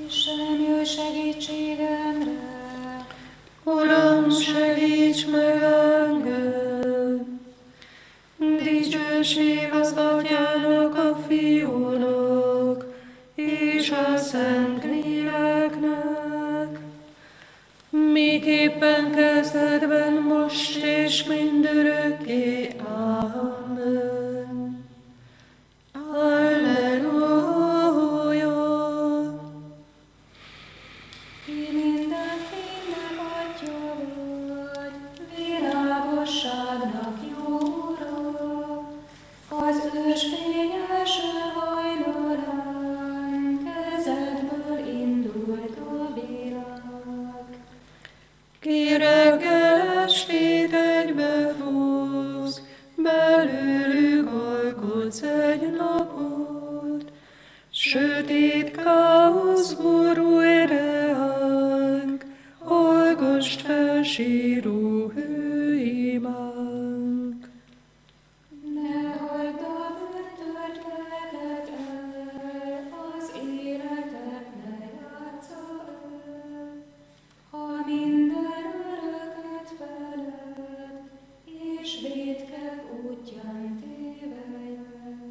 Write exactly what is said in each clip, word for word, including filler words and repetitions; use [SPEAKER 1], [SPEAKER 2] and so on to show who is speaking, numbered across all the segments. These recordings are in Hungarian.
[SPEAKER 1] Istenem, jöjj segítségemre!
[SPEAKER 2] Uram, segíts meg engem! Dicsőség az Atyának, a Fiúnak, és a Szentléleknek, miképpen kezdetben, most és mindörökké. Amen. Alleluja!
[SPEAKER 1] Ki minden fénynek Atya vagy, világosságnak jó Ura, az ősfény első hajnalán kezedből indult a világ.
[SPEAKER 2] Ki reggel estét egybefúz, belőlük alkotsz egy napot, sötét káosz borul ránk, hallgassd fel síró hőimánk.
[SPEAKER 1] Ne hagyd a bűntört lelket el, az életet ne játsza el. Ha minden örököt feled, és vétkek útján tévelyed.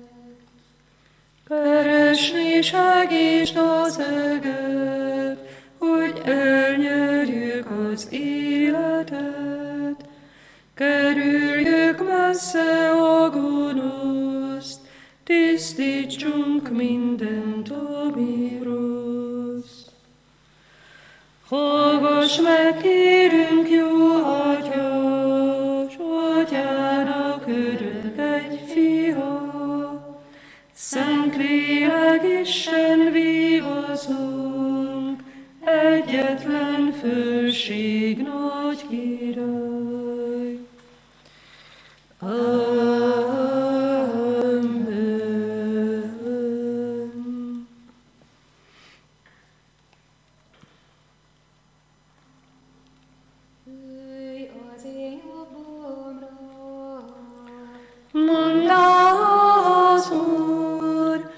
[SPEAKER 2] Keresni segítsd az eget, hogy elnyerjük az életet. Kerüljük messze a gonoszt, tisztítsunk mindent, ami rossz. Hallgass meg, kérünk, jó Atya, s Atyának örök egy fia. Szentlélek, Isten vigaszunk, egyetlen főség, nagy király. Amen.
[SPEAKER 1] Ülj az én jobbomra,
[SPEAKER 2] Mondd az Úr,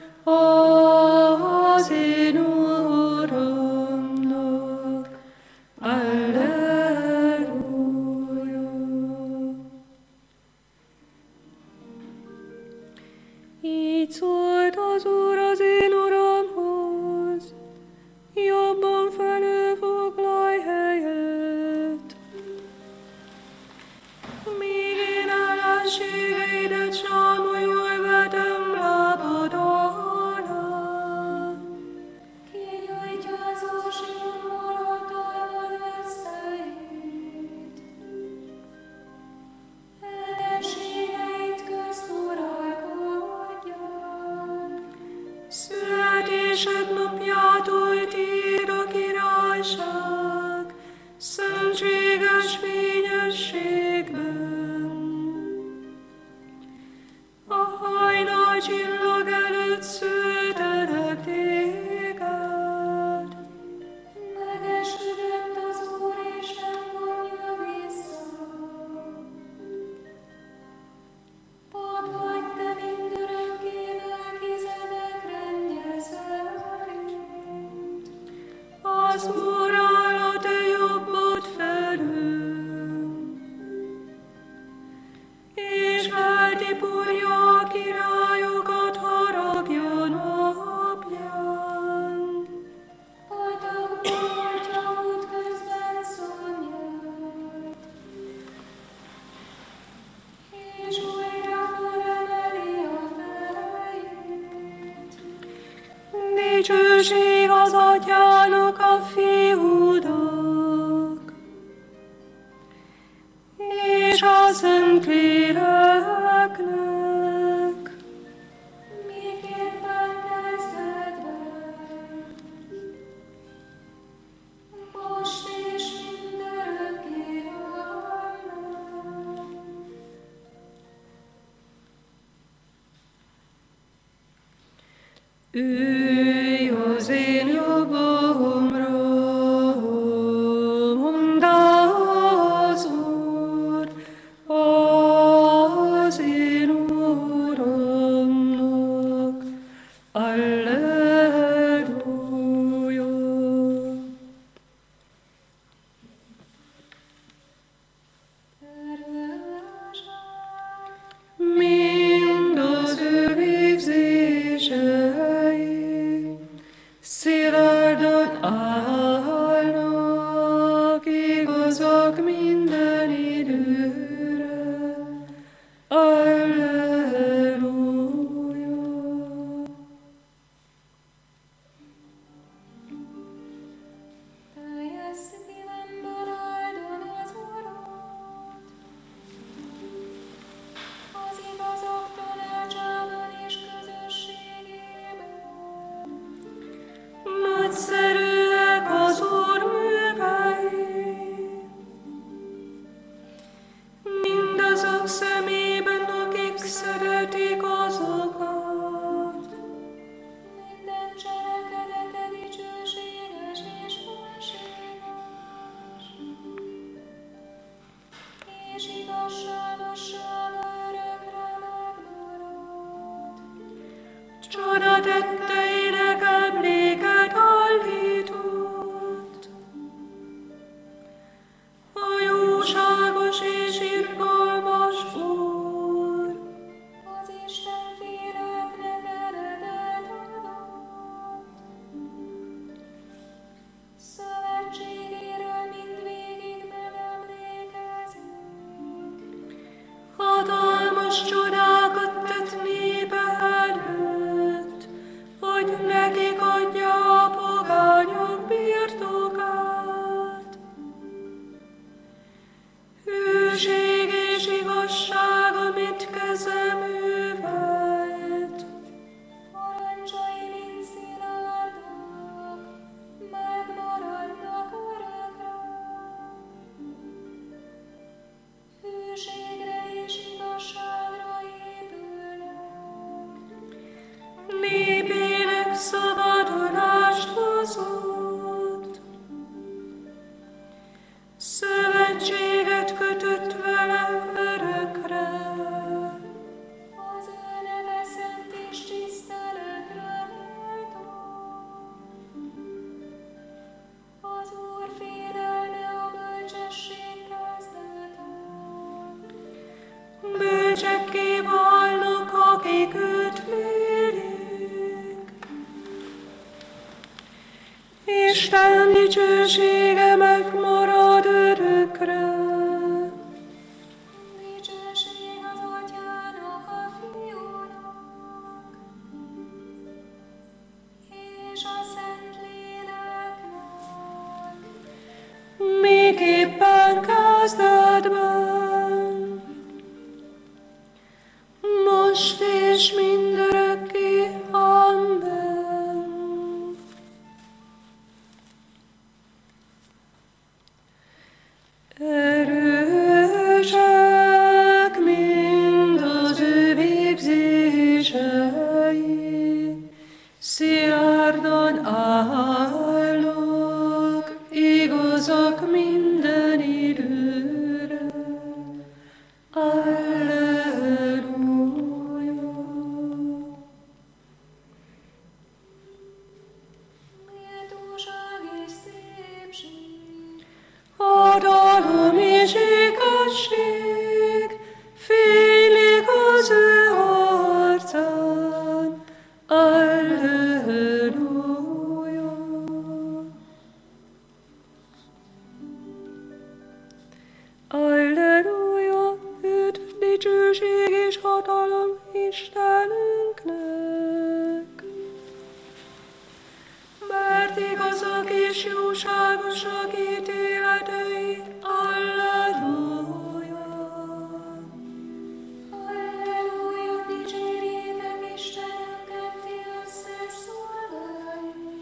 [SPEAKER 2] az én Uramnak. Alleluja. Így szólt az Úr az én Uramhoz, jobban felülfoglalj helyet. Míg én ellenségeidet sámolyul vetem lábad alá.
[SPEAKER 1] kigyújtja az ósimból hatalmad összeit. Ellenségeit közt uralkodják.
[SPEAKER 2] Születésed napjától tiéd a királyság, szentséges fényességben. A hajnal csillag előtt szültelek téged.
[SPEAKER 1] Megesüdött az Úr, és nem vonja vissza. Pap vagy te mindörökké, Melchizedek rendje szerint.
[SPEAKER 2] Az Úr áll a te jobbod felül, és eltiporja a királyokat haragja napján.
[SPEAKER 1] Patakból hordja útközben szomját, és újra fölemeli a fejét.
[SPEAKER 2] Dicsőség az Atyának, a Fiúnak, és a Szentléleknek.
[SPEAKER 1] Miképpen kezdetben, most és mindörökké. Amen.
[SPEAKER 2] Ülj az én jobbomra, mondd az Úr, az én Uramnak. Alleluja. csoda tetteinek emléket állított. A jóságos és irgalmas Úr,
[SPEAKER 1] az Isten félőknek eredet adott. Szövetségéről mindvégig megemlékezik.
[SPEAKER 2] hatalmas csodákat tett népe előtt, hogy nekik adja a pogányok birtokát. Hűség és igazság, amit keze művelt,
[SPEAKER 1] Parancsai mind szilárdak, megmaradnak örökre. Hűségre és igazságra épülnek.
[SPEAKER 2] népének szabadulást hozott. Szövetséget kötött vele örökre.
[SPEAKER 1] Az ő neve szent és tiszteletre méltó. Az Úr félelme a bölcsesség kezdete.
[SPEAKER 2] Bölcsekké válnak, akik őt mérik. Isten dicsősége megmarad örökre.
[SPEAKER 1] Dicsőség az Atyának, a Fiúnak, és a Szentléleknek.
[SPEAKER 2] Miképpen kezdetben, most és mindörökké. Amen. Erősek mind az ő végzései, szilárdan állnak, igazak minden időre. Alleluja.
[SPEAKER 1] Méltóság és szépség,
[SPEAKER 2] Hatalom és igazság félik az ő arcán. Alleluja. Alleluja, őt dicsőség és hatalom Istenünknek. Mert igazak és jóságosak ítéletei. Alleluja.
[SPEAKER 1] Alleluja, dicsérjétek Istenünket, ti összes szolgái.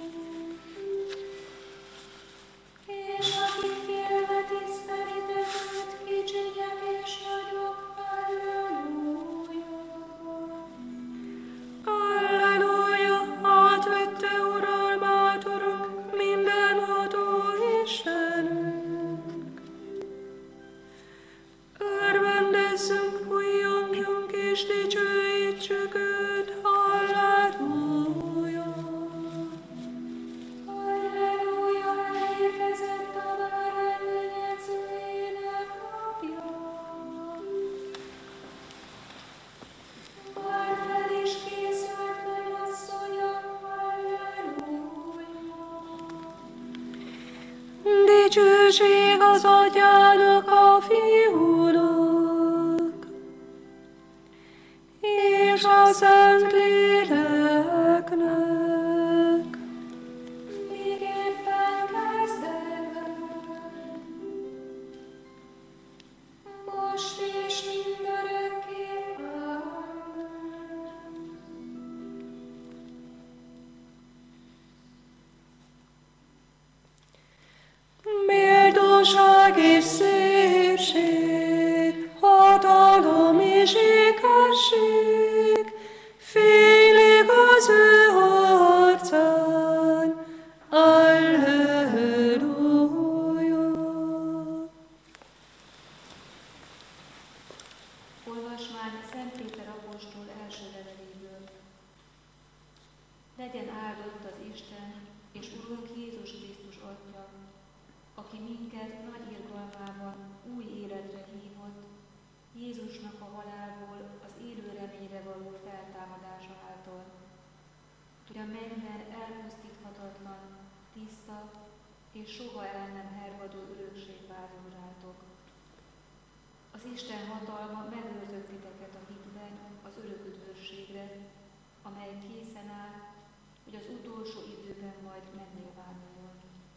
[SPEAKER 1] És akik félve tisztelitek őt, kicsinyek és nagyok. Alleluja.
[SPEAKER 2] Alleluja, átvette uralmát, Urunk, mindenható Istenünk. Örvendezzünk, újjongjunk és dicsőítsük őt. Alleluja.
[SPEAKER 1] Alleluja, elérkezett a báránymenyedzőjének napja. Már fel is készült mennyasszonya. Alleluja.
[SPEAKER 2] Dicsőség az Atyának, a Fiúnak, és a Szentléleknek.
[SPEAKER 1] Miképpen kezdetben, most és mindörökké. Amen.
[SPEAKER 2] Méltóság és szépség, hatalom és igazság félik az ő arcán. Alleluja.
[SPEAKER 3] Olvasmány Szent Péter apostol első leveléből. Legyen áldott az Isten és Urunk Jézus Krisztus Atya, aki minket nagy irgalmában új életre hívott, Jézusnak a halálból az élő reményre való feltámadása által, hogy a mennyben elpusztíthatatlan, tiszta és soha el nem hervadó örökség várjon rátok. Az Isten hatalma megőrzött titeket a hitben az örök üdvösségre, amely készen áll, hogy az utolsó időben majd megnyilvánuljon.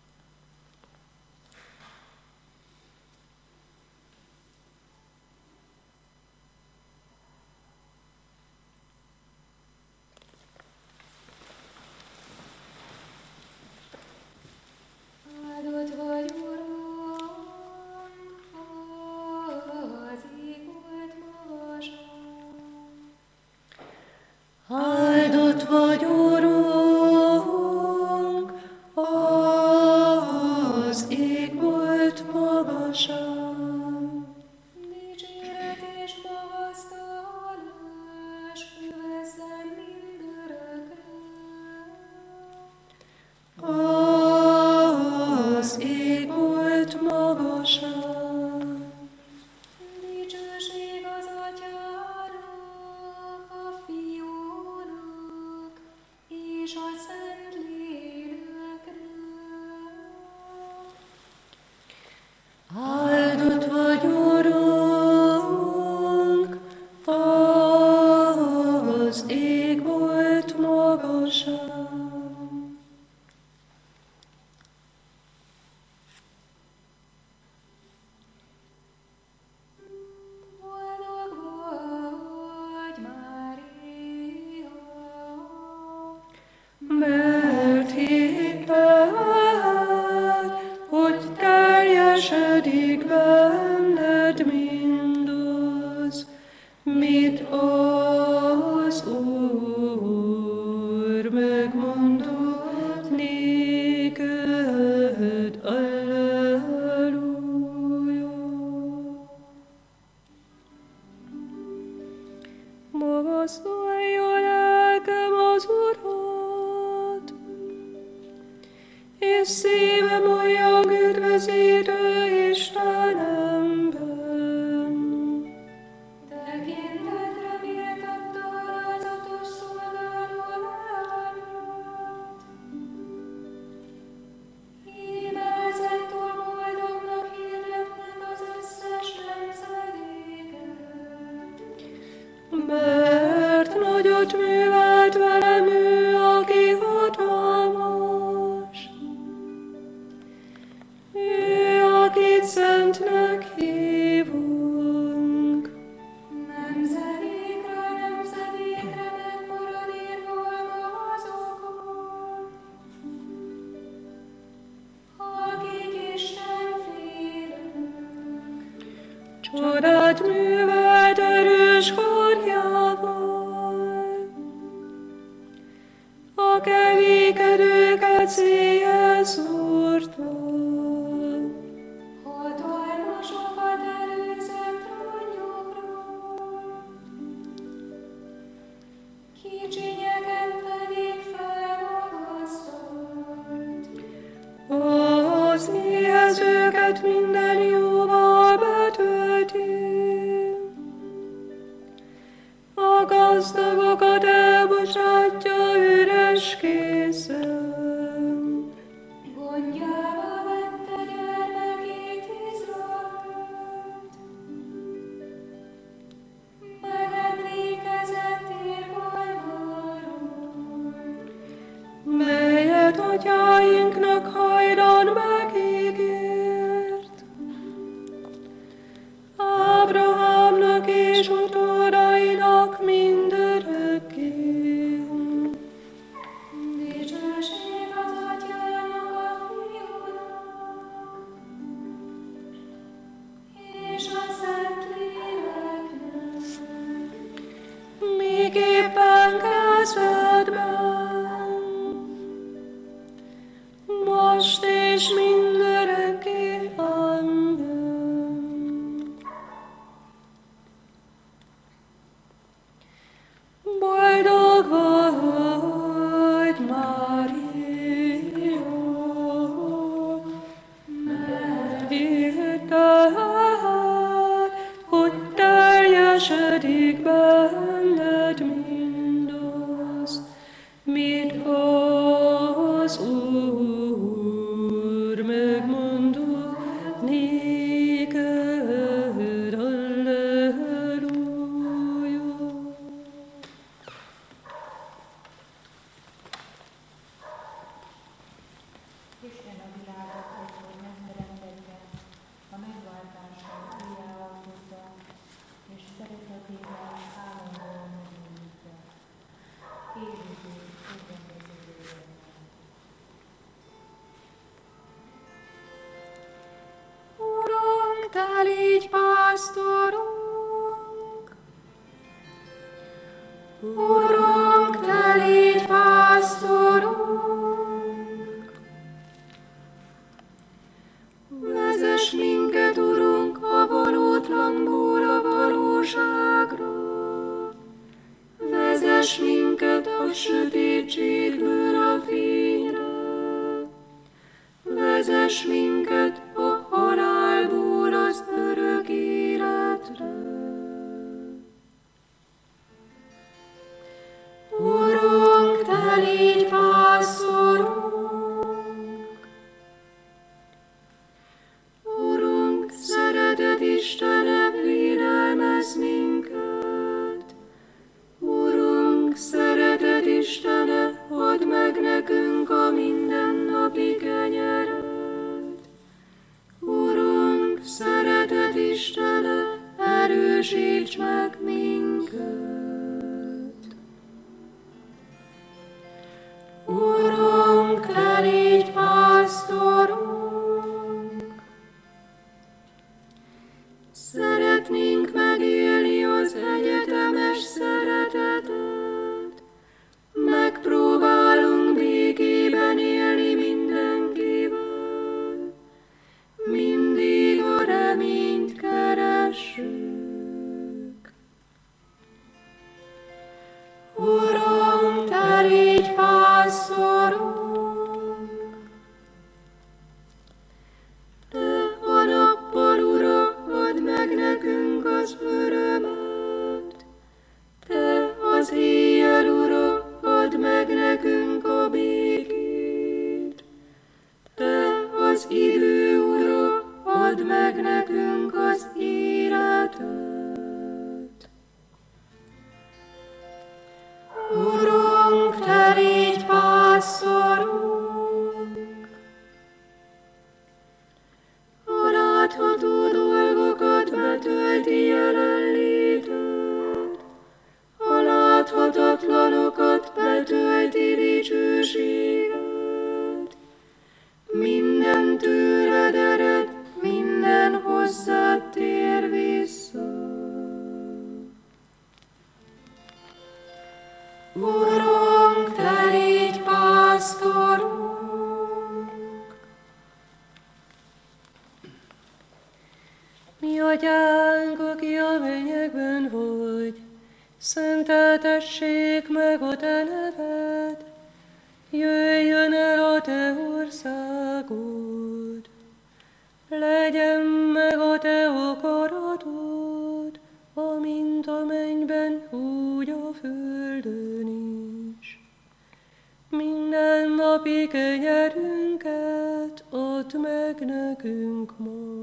[SPEAKER 1] Áldott vagy, Uram, az ég volt magasan.
[SPEAKER 2] Áldott vagy, Urunk, az ég volt magasan.
[SPEAKER 1] Dicséret és magasztalás övezzen mindörökre.
[SPEAKER 2] Az ég volt magasan.
[SPEAKER 1] Dicsőség az Atyának, a Fiúnak és a Szentléleknek.
[SPEAKER 2] Áldott vagy, Urunk, az ég volt magasan.
[SPEAKER 1] Boldog vagy, Mária,
[SPEAKER 2] Mert hited, hogy teljesedik benned mindaz, mit az Úr megmondott néked. Alleluja. Magasztalja lelkem az Urat, és szívem olyan üdvözítő Istenemben.
[SPEAKER 1] tekintetre méltatta alázatos szolgáló lányát. Hímelzettől boldognak hirdetnek az összes nemzedéket.
[SPEAKER 2] Mert nagyot művelt velem ő, aki hatalmas. Ő, akit szentnek hívunk.
[SPEAKER 1] Nemzedékről nemzedékre megmarad irgalma azokon, akik Isten félők.
[SPEAKER 2] Csodát művelt erős karjával, a kevékedőket széjjel szórta.
[SPEAKER 1] Hatalmasokat előzött trónjukról, kicsinyeket pedig felmagasztalt.
[SPEAKER 2] Az éhezőket minden jóval betölti, a gazdagokat elbocsátja üres készen.
[SPEAKER 1] Gondjába vette gyermekét Izraelt, megemlékezett irgalmáról.
[SPEAKER 2] Melyet atyáinknak hajdan megígért, Ábrahámnak és utódainak mindörökké.
[SPEAKER 1] Dicsőség az Atyának, a Fiúnak és a Szentléleknek.
[SPEAKER 2] Miképpen kezdetben, most és minden
[SPEAKER 3] élővé, mindenkezővé.
[SPEAKER 2] Urunk, te légy pásztorunk! Urunk, te légy pásztorunk! Vezess minket, Urunk, a valótlanból a valóságra. Vezess minket a sötétségből a fényre. Vezess minket a halálból az örök életre. Urunk, te légy pásztorunk! Urunk, szeretett Istene, védelmezz minket! Urunk, szeretett Istene, add meg nekünk a mindennapi kenyeret! Urunk, szeretett Istene, erősíts meg minket! Urunk, te légy pásztorunk! Szeretnénk megélni az egyetemes szeretetet, megpróbálunk békében élni mindenkivel, mindig a reményt keressük. Urunk, te légy pásztorunk! Te a nappal, Ura, add meg nekünk az örömet, te az éjjel, Ura, add meg nekünk a békét, te az idő, Ura, add meg nekünk az életet. Urunk, te légy pásztorunk! A látható dolgokat betölti jelenléted, a láthatatlanokat betölti dicsőséged. Minden tőled ered, minden hozzád tér vissza. Urunk, te légy pásztorunk! Mi atyánk, aki a mennyekben vagy, szenteltessék meg a te neved, jöjjön el a te országod, legyen meg a te akaratod, amint a mennyben, úgy a földön is. Minden napi kenyerünket add meg nekünk ma,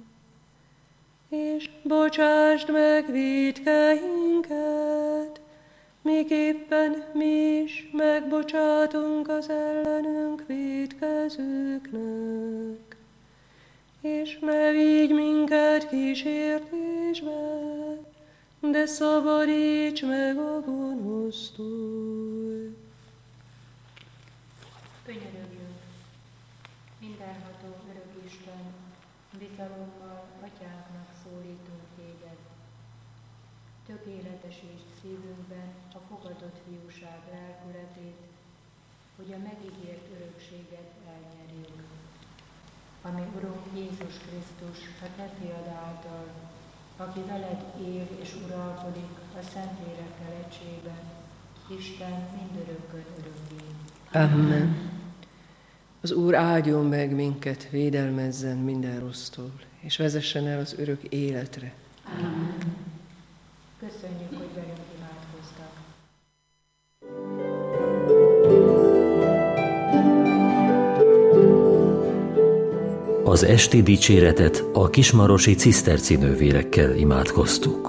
[SPEAKER 2] és bocsásd meg vétkeinket, miképpen mi is megbocsátunk az ellenünk vétkezőknek. És ne vigy minket kísértésbe, de szabadíts meg a gonosztól.
[SPEAKER 3] Könyörögjünk, mindenható örök Isten, bizalommal atyánknak szólítunk téged. Tökéletesítsd szívünkben a fogadott fiúság lelkületét, hogy a megígért örökséget elnyerjük. Ami Urunk Jézus Krisztus, a te fiad által, aki veled él és uralkodik a Szentlélekkel egységben, Isten mindörökkön örökké.
[SPEAKER 2] Amen. Az Úr áldjon meg minket, védelmezzen minden rossztól, és vezessen el az örök életre.
[SPEAKER 3] Amen. Köszönjük, hogy velünk imádkoztak.
[SPEAKER 4] Az esti dicséretet a kismarosi ciszterci nővérekkel imádkoztuk.